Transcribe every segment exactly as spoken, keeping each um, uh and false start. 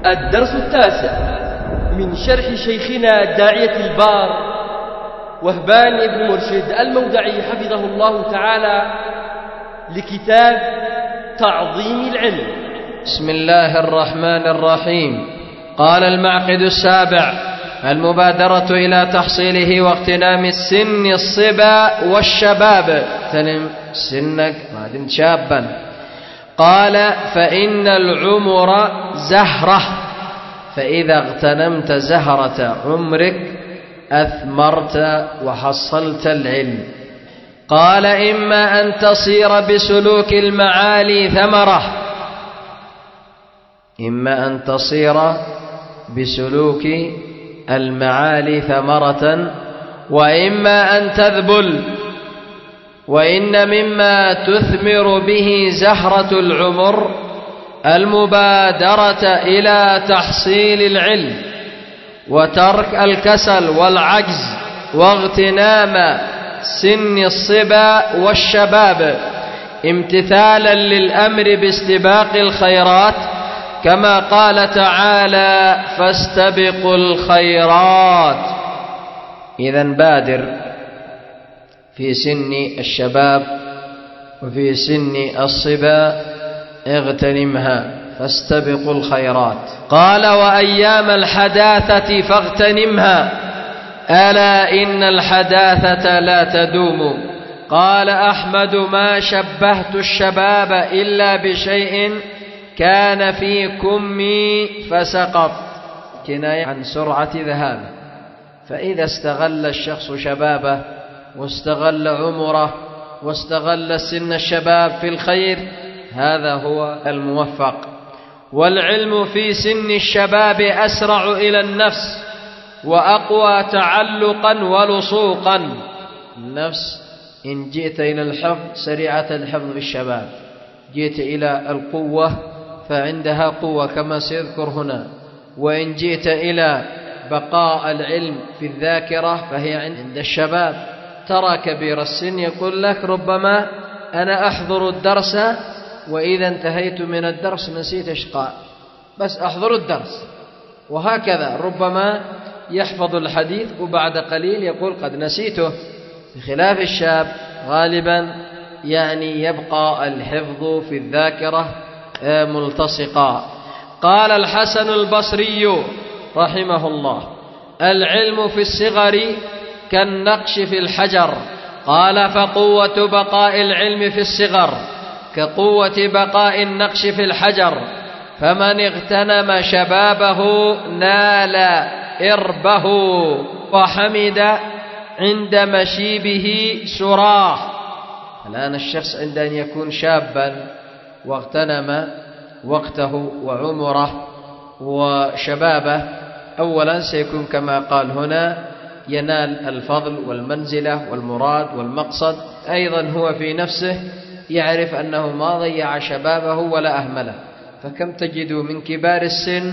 الدرس التاسع من شرح شيخنا الداعية البار وهبان بن مرشد المودعي حفظه الله تعالى لكتاب تعظيم العلم. بسم الله الرحمن الرحيم. قال المعقد السابع: المبادرة إلى تحصيله واغتنام السن الصبا والشباب. اغتنم سنك ما دمت شابا. قال: فإن العمر زهرة، فإذا اغتنمت زهرة عمرك أثمرت وحصلت العلم. قال: إما أن تصير بسلوك المعالي ثمرة، إما أن تصير بسلوك المعالي ثمرة، وإما أن تذبل. وإن مما تثمر به زهرة العمر المبادرة إلى تحصيل العلم، وترك الكسل والعجز، واغتنام سن الصبا والشباب، امتثالا للأمر باستباق الخيرات، كما قال تعالى: فاستبقوا الخيرات. إذن بادر في سن الشباب وفي سن الصبا، اغتنمها فاستبقوا الخيرات. قال: وأيام الحداثة فاغتنمها، ألا إن الحداثة لا تدوم. قال أحمد: ما شبهت الشباب إلا بشيء كان في كمي فسقط، كناية عن سرعة ذهابه. فإذا استغل الشخص شبابه واستغل عمره واستغل سن الشباب في الخير، هذا هو الموفق. والعلم في سن الشباب أسرع إلى النفس وأقوى تعلقا ولصوقا. النفس إن جئت إلى الحفظ سريعة الحفظ بالشباب، جئت إلى القوة فعندها قوة كما سيذكر هنا، وإن جئت إلى بقاء العلم في الذاكرة فهي عند الشباب. ترى كبير السن يقول لك: ربما أنا أحضر الدرس وإذا انتهيت من الدرس نسيت أشقاء، بس أحضر الدرس. وهكذا ربما يحفظ الحديث وبعد قليل يقول قد نسيته، بخلاف الشاب غالبا يعني يبقى الحفظ في الذاكرة ملتصقا. قال الحسن البصري رحمه الله: العلم في الصغر كالنقش في الحجر. قال: فقوة بقاء العلم في الصغر كقوة بقاء النقش في الحجر، فمن اغتنم شبابه نال إربه وحمد عند مشيبه سراه. الآن الشخص عند أن يكون شابا واغتنم وقته وعمره وشبابه، أولا سيكون كما قال هنا ينال الفضل والمنزلة والمراد والمقصد. أيضا هو في نفسه يعرف أنه ما ضيع شبابه ولا أهمله. فكم تجد من كبار السن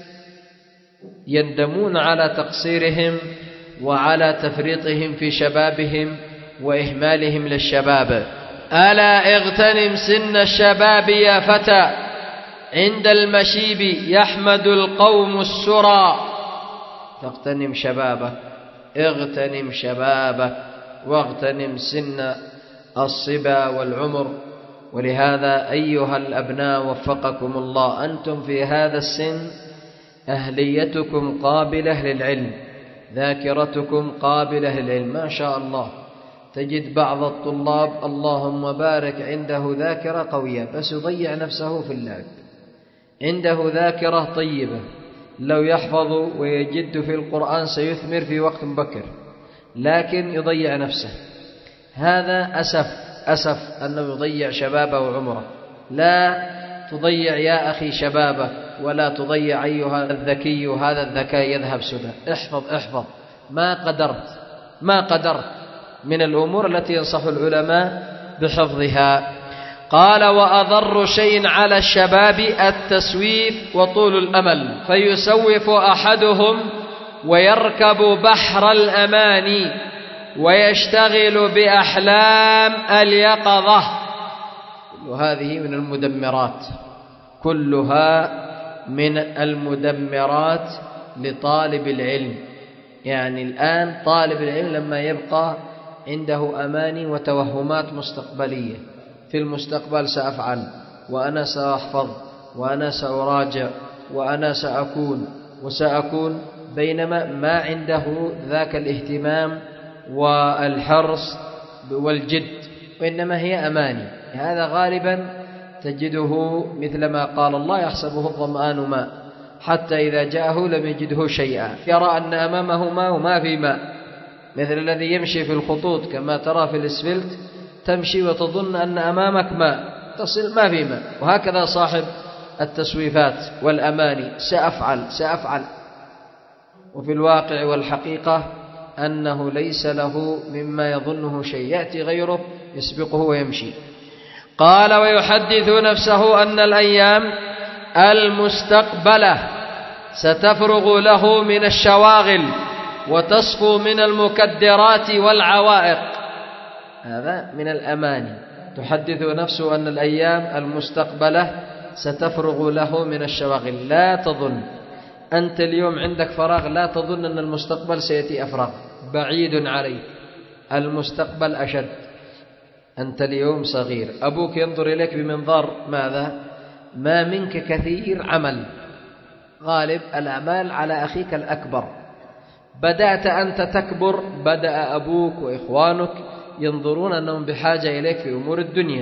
يندمون على تقصيرهم وعلى تفريطهم في شبابهم وإهمالهم للشباب. ألا اغتنم سن الشباب يا فتى، عند المشيب يحمد القوم السرى. تغتنم شبابك، اغتنم شبابك واغتنم سن الصبا والعمر. ولهذا أيها الأبناء وفقكم الله، أنتم في هذا السن أهليتكم قابلة للعلم، ذاكرتكم قابلة للعلم ما شاء الله. تجد بعض الطلاب اللهم بارك عنده ذاكرة قوية بس يضيع نفسه في اللعب، عنده ذاكرة طيبة لو يحفظ ويجد في القرآن سيثمر في وقت مبكر، لكن يضيع نفسه. هذا أسف أسف أنه يضيع شبابه وعمره. لا تضيع يا أخي شبابك، ولا تضيع أيها الذكي، هذا الذكاء يذهب سدى. احفظ احفظ ما قدرت ما قدرت من الأمور التي ينصح العلماء بحفظها. قال: وأضر شيء على الشباب التسويف وطول الأمل، فيسوف أحدهم ويركب بحر الأماني ويشتغل بأحلام اليقظة. كل هذه من المدمرات، كلها من المدمرات لطالب العلم. يعني الآن طالب العلم لما يبقى عنده أماني وتوهمات مستقبلية، في المستقبل سأفعل، وأنا سأحفظ، وأنا سأراجع، وأنا سأكون وسأكون، بينما ما عنده ذاك الاهتمام والحرص والجد، وإنما هي أماني. هذا غالبا تجده مثل ما قال الله: يحسبه الظمآن ماء حتى إذا جاءه لم يجده شيئا، يرى أن أمامه ماء وما في ماء، مثل الذي يمشي في الخطوط كما ترى في الإسفلت، تمشي وتظن أن أمامك ماء، تصل ما في ماء. وهكذا صاحب التسويفات والأماني: سأفعل سأفعل، وفي الواقع والحقيقة أنه ليس له مما يظنه شيء، يأتي غيره يسبقه ويمشي. قال: ويحدث نفسه أن الأيام المستقبلة ستفرغ له من الشواغل وتصفو من المكدرات والعوائق. هذا من الأماني. تحدث نفسه أن الأيام المستقبلة ستفرغ له من الشواغل. لا تظن أنت اليوم عندك فراغ، لا تظن أن المستقبل سيأتي أفراغ، بعيد عليك، المستقبل أشد. أنت اليوم صغير، أبوك ينظر إليك بمنظار ماذا؟ ما منك كثير عمل، غالب الأعمال على أخيك الأكبر. بدأت أنت تكبر، بدأ أبوك وإخوانك ينظرون أنهم بحاجة إليك في أمور الدنيا.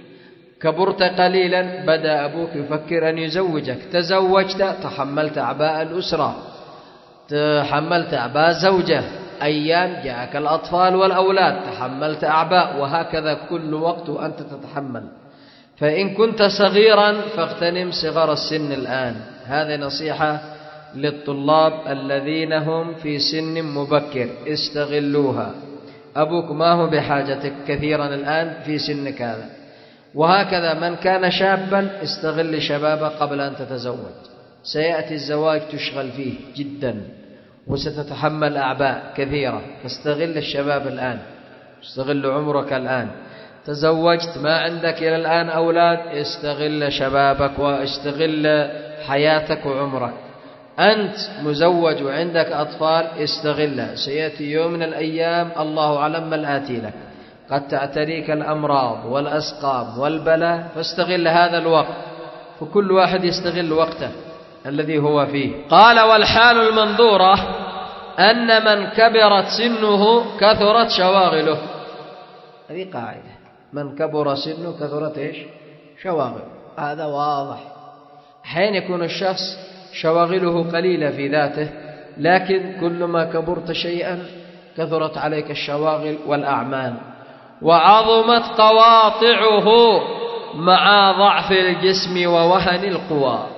كبرت قليلا، بدأ أبوك يفكر أن يزوجك، تزوجت، تحملت أعباء الأسرة، تحملت أعباء زوجة، أيام جاءك الأطفال والأولاد، تحملت أعباء، وهكذا كل وقت وأنت تتحمل. فإن كنت صغيرا فاغتنم صغر السن الآن. هذه نصيحة للطلاب الذين هم في سن مبكر، استغلوها. أبوك ما هو بحاجتك كثيرا الآن في سنك هذا. وهكذا من كان شابا استغل شبابك قبل أن تتزوج، سيأتي الزواج تشغل فيه جدا وستتحمل أعباء كثيرة، فاستغل الشباب الآن، استغل عمرك الآن. تزوجت ما عندك إلى الآن أولاد، استغل شبابك واستغل حياتك وعمرك. أنت مزوج وعندك أطفال، استغلها، سيأتي يوم من الأيام الله أعلم ما الآتي لك، قد تعتريك الأمراض والأسقام والبلاء، فاستغل هذا الوقت، فكل واحد يستغل وقته الذي هو فيه. قال: والحال المنظورة أن من كبرت سنه كثرت شواغله. هذه قاعدة، من كبر سنه كثرت إيش؟ شواغل. هذا واضح. حين يكون الشخص شواغله قليلة في ذاته، لكن كلما كبرت شيئا كثرت عليك الشواغل والأعمال. وعظمت قواطعه مع ضعف الجسم ووهن القوى.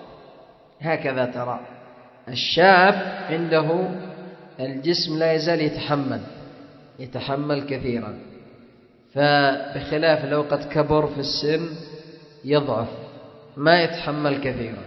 هكذا ترى الشاب عنده الجسم لا يزال يتحمل يتحمل كثيرا، فبخلاف لو قد كبر في السن يضعف، ما يتحمل كثيرا،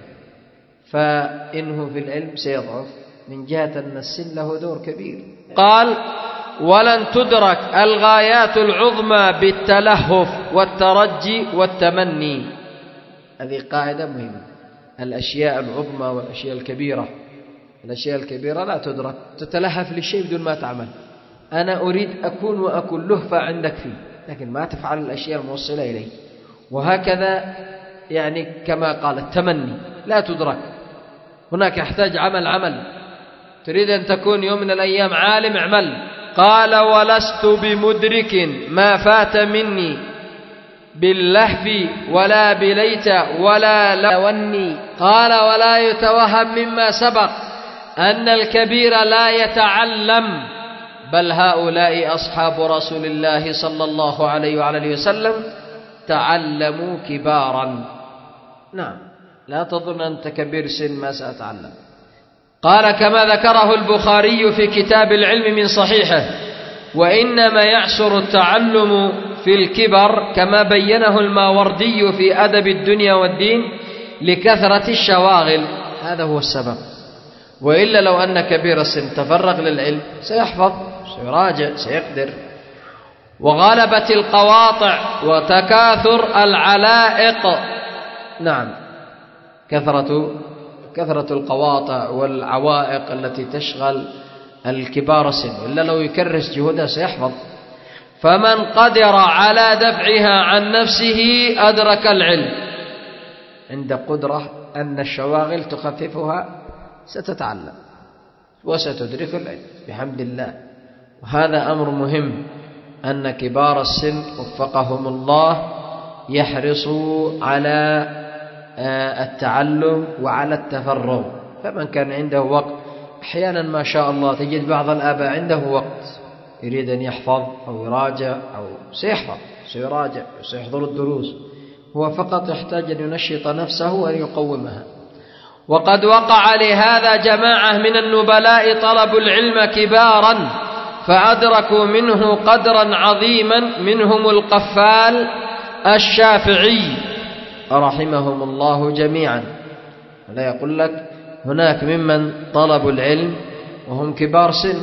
فإنه في العلم سيضعف من جهة أن السن له دور كبير. قال: ولن تدرك الغايات العظمى بالتلهف والترجي والتمني. هذه قاعدة مهمة. الأشياء العظمى والأشياء الكبيرة، الأشياء الكبيرة لا تدرك. تتلهف للشيء بدون ما تعمل. أنا أريد أكون وأكون لهفة عندك فيه، لكن ما تفعل الأشياء الموصلة إليه. وهكذا يعني كما قال التمني لا تدرك. هناك يحتاج عمل عمل تريد أن تكون يوم من الأيام عالم، اعمل. قال: ولست بمدرك ما فات مني باللهف ولا بليت ولا لوني. قال: ولا يتوهم مما سبق أن الكبير لا يتعلم، بل هؤلاء أصحاب رسول الله صلى الله عليه وعلى وسلم تعلموا كبارا. نعم، لا تظن أنت كبير سن ما سأتعلم. قال: كما ذكره البخاري في كتاب العلم من صحيحه: وإنما يعسر التعلم في الكبر كما بينه الماوردي في أدب الدنيا والدين لكثرة الشواغل. هذا هو السبب. وإلا لو أن كبير السن تفرغ للعلم سيحفظ، سيراجع، سيقدر. وغلبت القواطع وتكاثر العلائق. نعم، كثرة كثرة القواطع والعوائق التي تشغل الكبار السن، إلا لو يكرس جهوده سيحفظ. فمن قدر على دفعها عن نفسه أدرك العلم. عند قدرة أن الشواغل تخففها ستتعلم وستدرك العلم بحمد الله. وهذا أمر مهم، أن كبار السن وفقهم الله يحرصوا على التعلم وعلى التفرغ. فمن كان عنده وقت، أحيانا ما شاء الله تجد بعض الآباء عنده وقت يريد أن يحفظ أو يراجع أو سيحفظ سيراجع سيحضر الدروس، هو فقط يحتاج أن ينشط نفسه وأن يقومها. وقد وقع لهذا جماعة من النبلاء طلبوا العلم كبارا فأدركوا منه قدرا عظيما، منهم القفال الشافعي رحمهم الله جميعا. لا يقول لك هناك ممن طلبوا العلم وهم كبار سن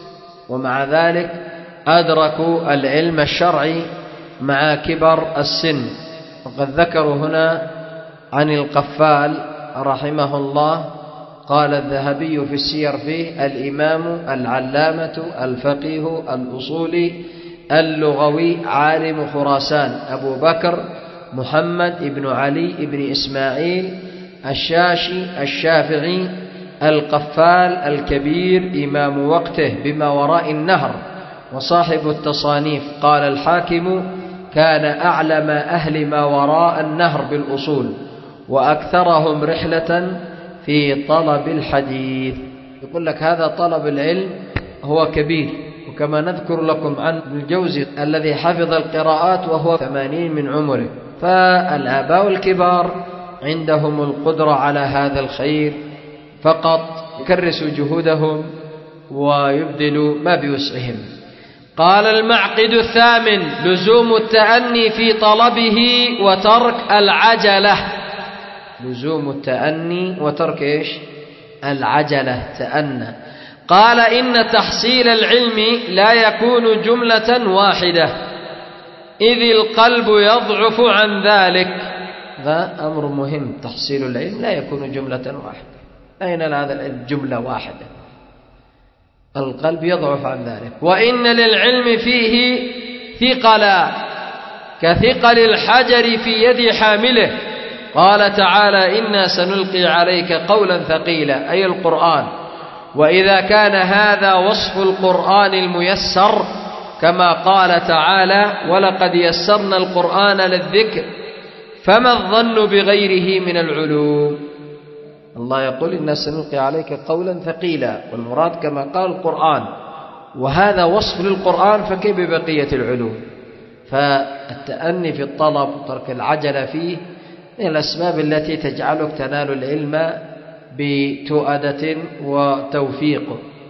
ومع ذلك أدركوا العلم الشرعي مع كبر السن. وقد ذكروا هنا عن القفال رحمه الله، قال الذهبي في السير فيه: الإمام العلامة الفقيه الأصولي اللغوي عالم خراسان أبو بكر محمد بن علي بن إسماعيل الشاشي الشافعي القفال الكبير إمام وقته بما وراء النهر وصاحب التصانيف. قال الحاكم: كان أعلم أهل ما وراء النهر بالأصول وأكثرهم رحلة في طلب الحديث. يقول لك هذا طلب العلم هو كبير. وكما نذكر لكم عن ابن الجوزي الذي حفظ القراءات وهو ثمانين من عمره. فالآباء الكبار عندهم القدرة على هذا الخير، فقط يكرسوا جهودهم ويبذلوا ما بوسعهم. قال المعقد الثامن: لزوم التأني في طلبه وترك العجلة. لزوم التأني وترك إيش؟ العجلة. تأنى. قال: إن تحصيل العلم لا يكون جملة واحدة، إذ القلب يضعف عن ذلك. هذا أمر مهم، تحصيل العلم لا يكون جملة واحدة. أين هذا العلم؟ جملة واحدة، القلب يضعف عن ذلك. وإن للعلم فيه ثقلا كثقل الحجر في يد حامله. قال تعالى: إنا سنلقي عليك قولا ثقيلا، أي القرآن. وإذا كان هذا وصف القرآن الميسر كما قال تعالى: ولقد يسرنا القرآن للذكر فما الظن بغيره من العلوم. الله يقول: إنا سنلقي عليك قولا ثقيلا، والمراد كما قال القرآن، وهذا وصف للقرآن، فكيف ببقية العلوم؟ فالتأني في الطلب وترك العجلة فيه من الأسباب التي تجعلك تنال العلم بتؤدة وتوفيق.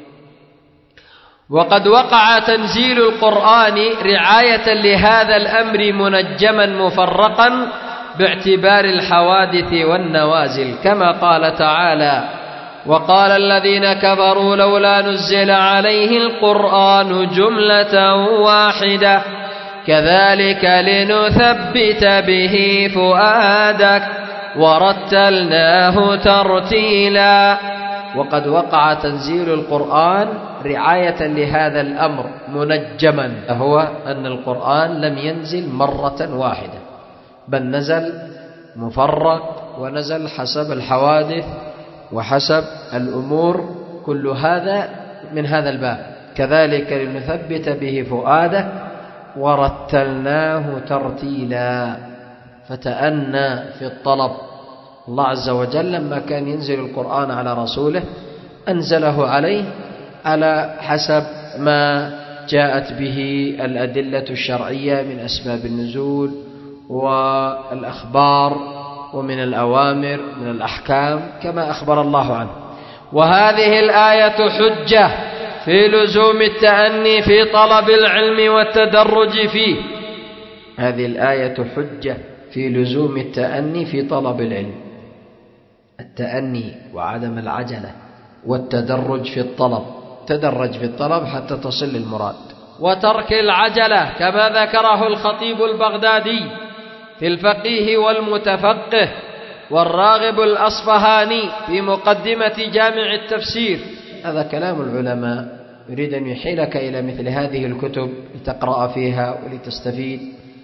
وقد وقع تنزيل القرآن رعاية لهذا الأمر منجما مفرقا باعتبار الحوادث والنوازل، كما قال تعالى: وقال الذين كفروا لولا نزل عليه القرآن جملة واحدة كذلك لنثبت به فؤادك ورتلناه ترتيلا. وقد وقع تنزيل القرآن رعاية لهذا الأمر منجما، هو أن القرآن لم ينزل مرة واحدة، بل نزل مفرق، ونزل حسب الحوادث وحسب الأمور. كل هذا من هذا الباب. كذلك لنثبت به فؤادك ورتلناه ترتيلا. فتأنى في الطلب. الله عز وجل لما كان ينزل القرآن على رسوله أنزله عليه على حسب ما جاءت به الأدلة الشرعية من أسباب النزول والأخبار ومن الأوامر من الأحكام كما أخبر الله عنه. وهذه الآية حجة في لزوم التأني في طلب العلم والتدرج فيه. هذه الآية حجة في لزوم التأني في طلب العلم، التأني وعدم العجلة والتدرج في الطلب. تدرج في الطلب حتى تصل للمراد. وترك العجلة كما ذكره الخطيب البغدادي في الفقيه والمتفقه. والراغب الأصفهاني في مقدمة جامع التفسير. هذا كلام العلماء، يريد أن يحيلك إلى مثل هذه الكتب لتقرأ فيها ولتستفيد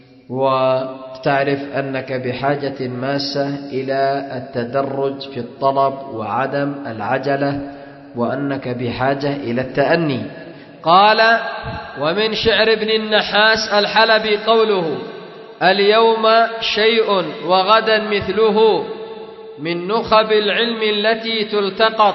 وتعرف أنك بحاجة ماسة إلى التدرج في الطلب وعدم العجلة، وأنك بحاجة إلى التأني. قال: ومن شعر ابن النحاس الحلبي قوله: اليوم شيء وغدا مثله من نخب العلم التي تلتقط،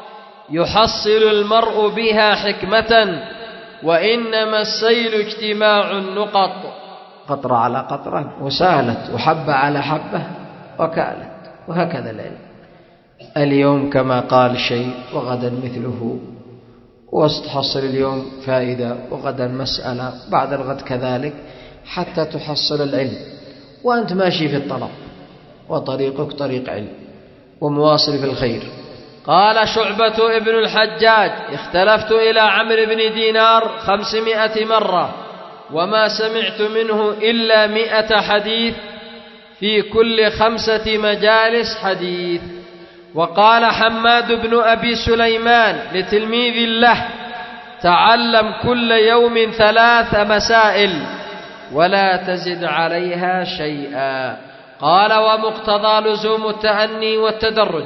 يحصل المرء بها حكمة، وإنما السيل اجتماع النقط. قطرة على قطرة وسالت، وحبة على حبة وكالت، وهكذا العلم. اليوم كما قال شيء وغدا مثله، وتحصل اليوم فائدة وغدا مسألة، بعد الغد كذلك، حتى تحصل العلم وأنت ماشي في الطلب، وطريقك طريق علم ومواصل في الخير. قال شعبة ابن الحجاج: اختلفت إلى عمرو بن دينار خمسمائة مرة، وما سمعت منه إلا مئة حديث، في كل خمسة مجالس حديث. وقال حماد بن أبي سليمان لتلميذ له: تعلم كل يوم ثلاث مسائل ولا تزد عليها شيئا. قال: ومقتضى لزوم التأني والتدرج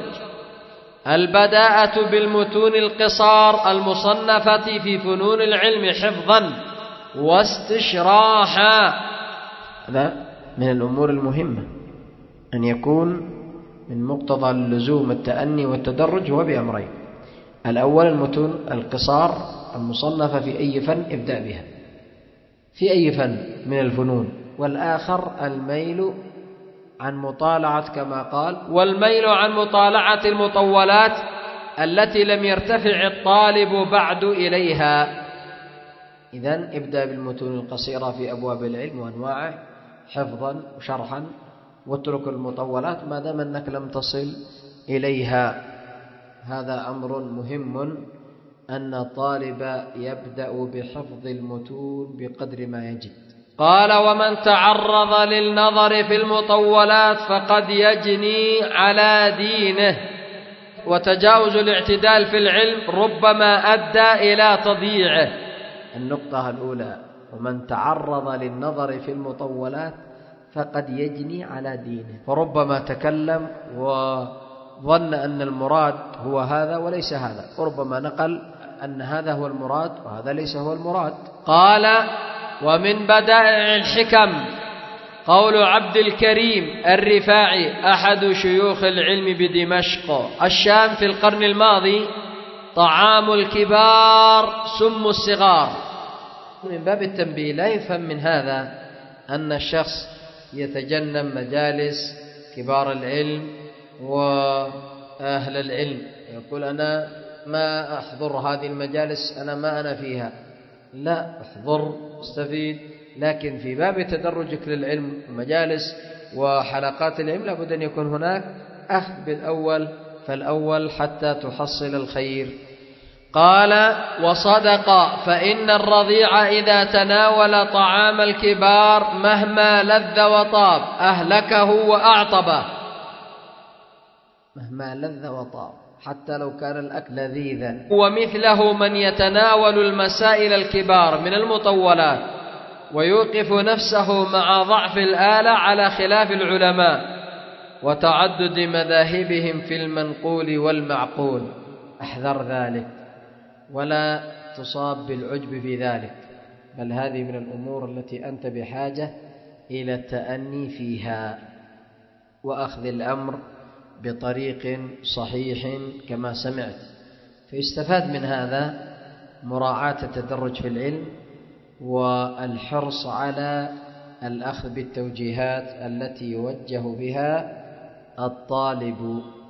البداءة بالمتون القصار المصنفة في فنون العلم حفظا واستشراحا. هذا من الأمور المهمة، أن يكون من مقتضى اللزوم التأني والتدرج هو بأمرين: الأول المتون القصار المصنفة في أي فن ابدأ بها، في أي فن من الفنون، والآخر الميل عن مطالعة، كما قال: والميل عن مطالعة المطولات التي لم يرتفع الطالب بعد إليها. إذن ابدأ بالمتون القصيرة في أبواب العلم وأنواعه حفظا وشرحا، واترك المطولات ما دام أنك لم تصل إليها. هذا أمر مهم، أن الطالب يبدأ بحفظ المتون بقدر ما يجد. قال: ومن تعرض للنظر في المطولات فقد يجني على دينه. وتجاوز الاعتدال في العلم ربما أدى إلى تضييعه. النقطة الأولى: ومن تعرض للنظر في المطولات فقد يجني على دينه، فربما تكلم وظن أن المراد هو هذا وليس هذا، وربما نقل أن هذا هو المراد وهذا ليس هو المراد. قال: ومن بدائع الحكم قول عبد الكريم الرفاعي أحد شيوخ العلم بدمشق الشام في القرن الماضي: طعام الكبار سم الصغار. من باب التنبيه لا يفهم من هذا أن الشخص يتجنب مجالس كبار العلم وأهل العلم، يقول: أنا ما أحضر هذه المجالس، أنا ما أنا فيها. لا، احضر استفيد، لكن في باب تدرجك للعلم مجالس وحلقات العلم لابد أن يكون هناك أخذ بالأول فالأول حتى تحصل الخير. قال: وصدق، فإن الرضيع إذا تناول طعام الكبار مهما لذ وطاب أهلكه وأعطبه. مهما لذ وطاب، حتى لو كان الأكل لذيذا. ومثله من يتناول المسائل الكبار من المطولات ويوقف نفسه مع ضعف الآلة على خلاف العلماء وتعدد مذاهبهم في المنقول والمعقول. احذر ذلك ولا تصاب بالعجب في ذلك، بل هذه من الأمور التي أنت بحاجة إلى التأني فيها وأخذ الأمر بطريق صحيح كما سمعت. فيستفاد من هذا مراعاة التدرج في العلم والحرص على الأخذ بالتوجيهات التي يوجه بها الطالب.